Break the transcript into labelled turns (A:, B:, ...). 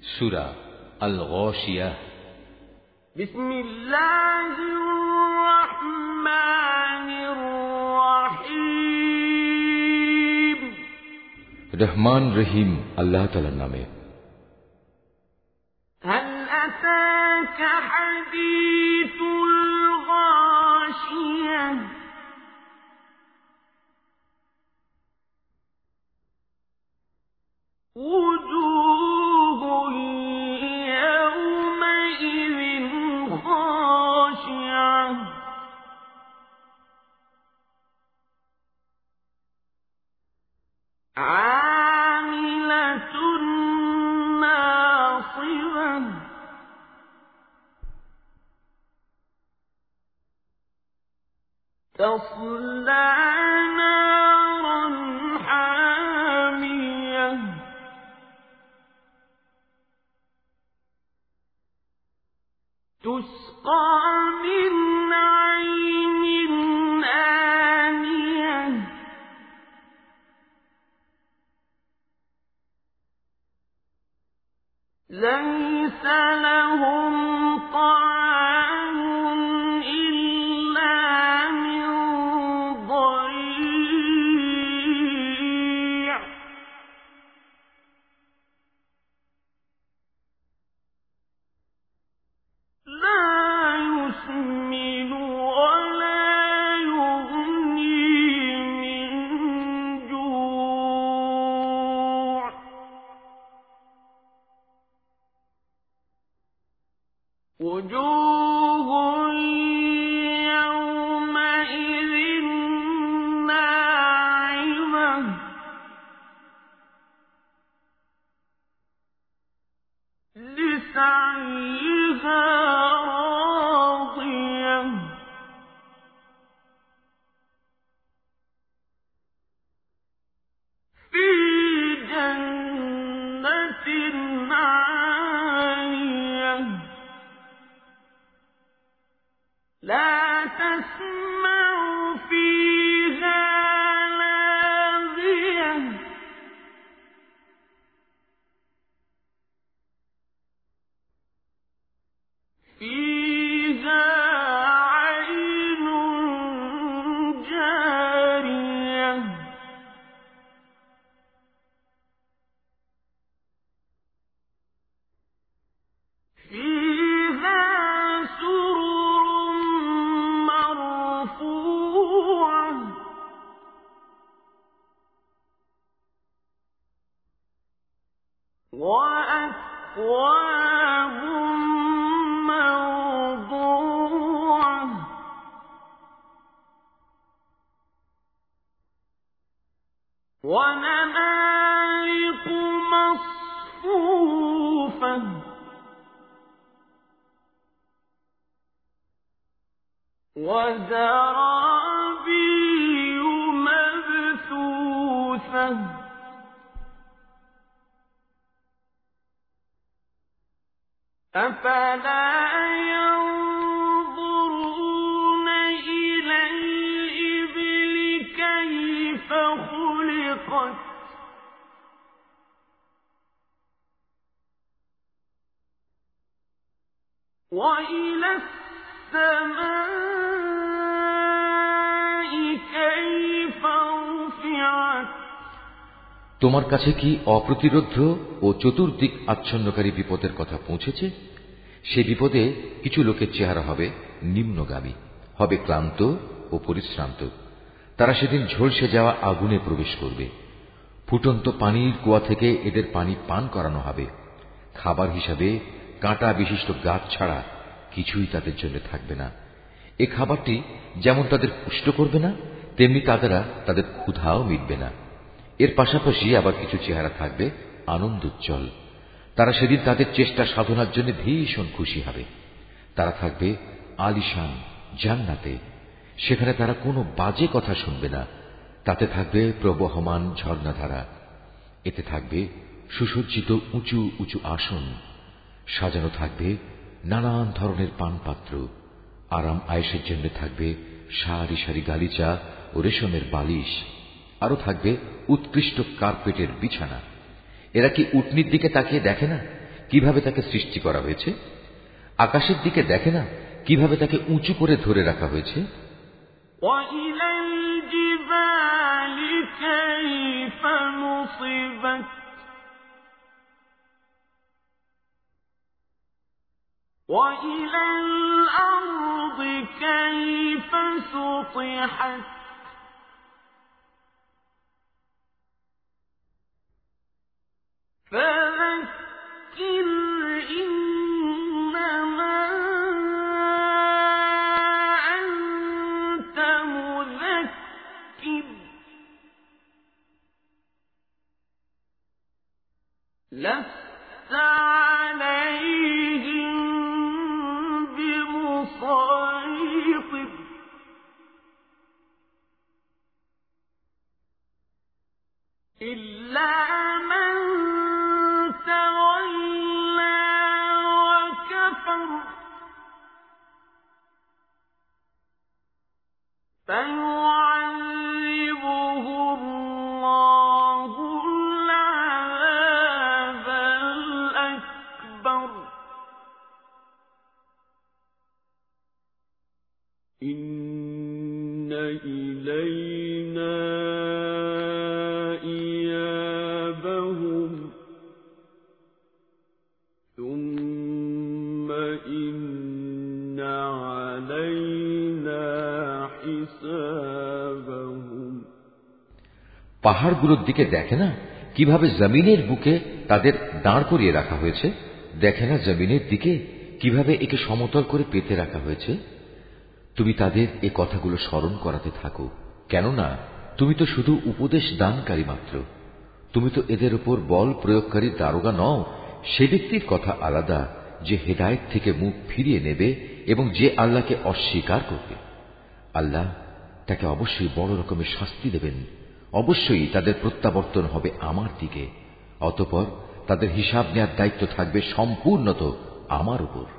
A: সূরা আল গাশিয়াহ।
B: বিসমিল্লাহির রহমানির রহিম।
A: রহমান রহিম আল্লাহ তাআলার নামে।
B: হাল আতাকা হাদিসুল গাশিয়াহ। وجوه يومئذ خاشعة عاملة ناصبة تصلى نارا حامية تسقى من عين آنية ليس لهم طعام إلا من ضريع لا يسمن ولا يغني من جوع وجوه يومئذ ناعمة لسعيها راضية في جنة عالية لا تسمع فيها لاغية فيها عين جارية فيها سرر مرفوعة وأكواب موضوعة ونمارق مصفوفة وزرابي مبثوثة أفلا ينظرون إلى الإبل كيف خلقت وإلى السماء كيف رفعت।
A: তোমার কাছে কি অপ্রতিরোধ্য ও চতুর্দিক আচ্ছন্নকারী বিপদের কথা পৌঁছেছে? সে বিপদে কিছু লোকের চেহারা হবে নিম্নগামী, হবে ক্লান্ত ও পরিশ্রান্ত। তারা সেদিন ঝলসে যাওয়া আগুনে প্রবেশ করবে। ফুটন্ত পানির কুয়া থেকে এদের পানি পান করানো হবে। খাবার হিসাবে কাঁটা বিশিষ্ট গাছ ছাড়া কিছুই তাদের জন্য থাকবে না। এ খাবারটি যেমন তাদের পুষ্ট করবে না, তেমনি তাদের ক্ষুধাও মিটবে না। এর পাশাপাশি আবার কিছু চেহারা থাকবে আনন্দোজ্জ্বল। তারা সেদিন তাদের চেষ্টা সাধনার জন্য ভীষণ খুশি হবে। তারা থাকবে আলিশান জান্নাতে। সেখানে তারা কোনো বাজে কথা শুনবে না। তাতে থাকবে প্রবহমান ঝর্ণাধারা। এতে থাকবে সুসজ্জিত উঁচু উঁচু আসন। সাজানো থাকবে নানান ধরনের পানপাত্র। আরাম আয়েশের জন্য থাকবে সারি সারি গালিচা ও রেশমের বালিশ। আরো থাকবে উৎকৃষ্ট কার্পেটের বিছানা। এরা কি উটনির দিকে তাকিয়ে দেখে না? কিভাবে তাকে সৃষ্টি করা হয়েছে? আকাশের দিকে দেখে না কিভাবে তাকে উঁচু করে ধরে রাখা হয়েছে?
B: وإلى الأرض كيف سطحت فذكر إنما أنت مذكر لست عليهم بمسيطر إلا من تولى وكفر فيعذبه الله العذاب الأكبر إن إلينا إيابهم ثم إن علينا حسابهم
A: পাহাড়গুলোর দিকে দেখে না কিভাবে জমিনের বুকে তাদের দাঁড় করিয়ে রাখা হয়েছে? দেখে না জমিনের দিকে কিভাবে একে সমতল করে পেতে রাখা হয়েছে? তুমি তাদের এ কথাগুলো স্মরণ করাতে থাকো, কেননা তুমি তো শুধু উপদেশ দানকারী মাত্র। তুমি তো এদের উপর বল প্রয়োগকারী দারোগা নও। সে ব্যক্তির কথা আলাদা যে হেদায়েত থেকে মুখ ফিরিয়ে নেবে এবং যে আল্লাহকে অস্বীকার করবে। আল্লাহ তাকে অবশ্যই বড় রকমের শাস্তি দেবেন। অবশ্যই তাদের প্রত্যাবর্তন হবে আমার দিকে। অতঃপর তাদের হিসাব নেওয়ার দায়িত্ব থাকবে সম্পূর্ণত আমার উপর।